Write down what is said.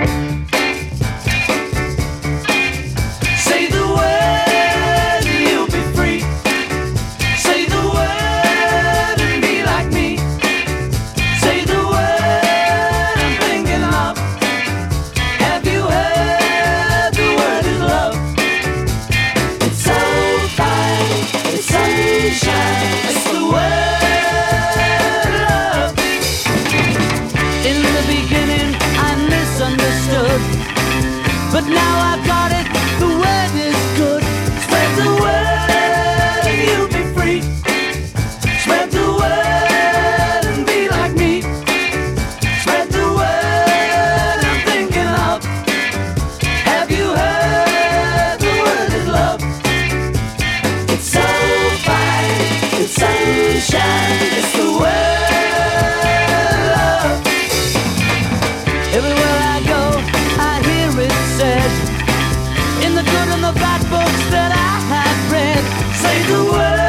Say the word and you'll be free. Say the word and be like me. Say the word I'm thinking of. Have you heard the word is love? It's so fine, it's sunshine. It's the word love. In the beginning I misunderstood, but now I've got it. The word is good. Spread the word and you'll be free. Spread the word and be like me. Spread the word I'm thinking of. Have you heard the word is love? It's so fine, it's sunshine. It's the word love. Everywhere I go, I hear it said, in the good and the bad books that I have read. Say the word.